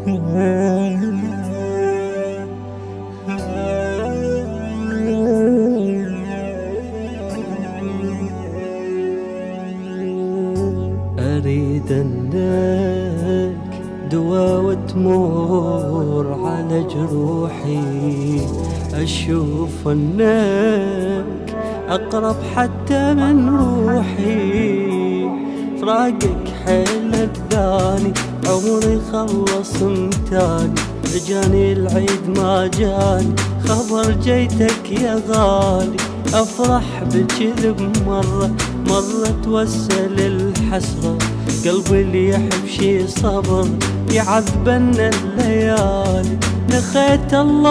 أريد أنك دوا وتمر على جروحي، أشوف أنك أقرب حتى من روحي. فراقك حيل الثاني، عمري خلص امتاني، جاني العيد ما جاني خبر جيتك يا غالي. أفرح بكذب مرة توسل الحسرة، قلبي اللي يحب شي صبر يعذبنا الليالي. نخيت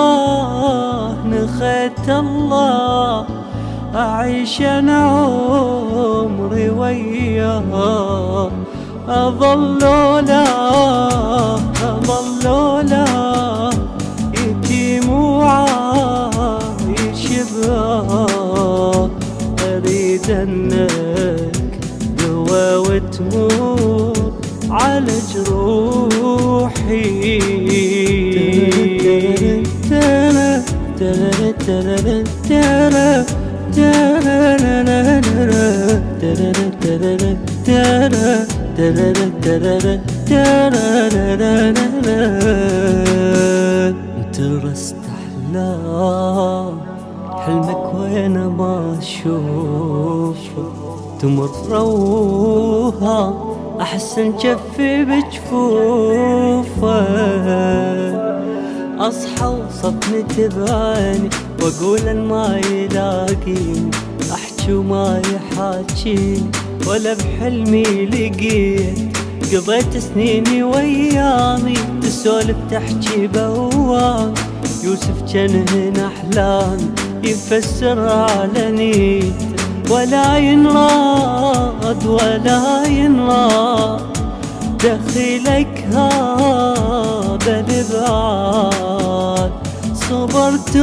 الله أعيش أنا عمري وياه، أظل لا يتيم وعايش باه. أريد أنك دوا وتمر على جروحي. ترى استحلام حلمك وين ما اشوفه، تمر روها احسن جفي بجفوفه. اصحى وصفني تباني واقول ان ما يلاقيني، احكي وما يحاكيني ولا بحلمي لقيت. قضيت سنيني ويامي تسولف تحكي بوامي، يوسف جن هنا احلامي يفسر على نيته. ولا ينراد دخيلك هذا البعاد. صبرت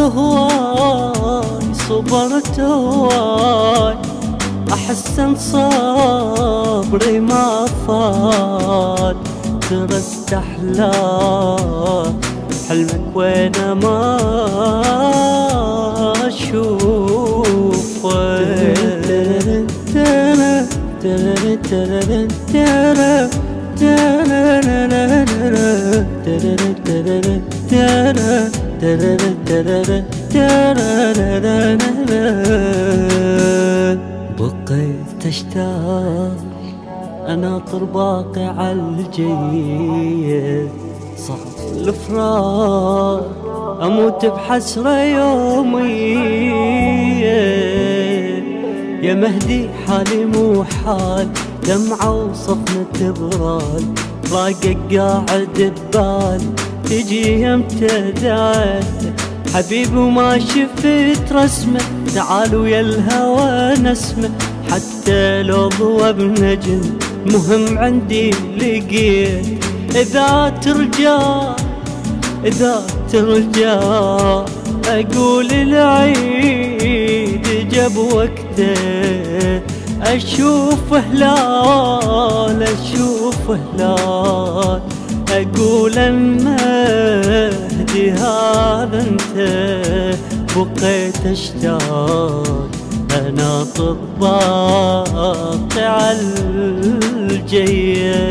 هواي أحسن صبري ما فات. ترى استحلام حلمك وين ما أشوفه. بقيت اشتاق اناطر باقي عالجية، صعب الفراق اموت بحسرة يومية. يا مهدي حالي مو حال، دمعة وصفنة تبرال، راقك قاعد ببال تجي يمتى دعته. حبيبي وما شفت رسمه، تعال ويا الهوى نسمه. حتى لو ضوى بنجم مهم عندي لقيت. إذا ترجع أقول العيد جاب وقته. أشوف هلال أقول المهدي هذا انت. بقيت اشتاق اناطر باقي عالجية.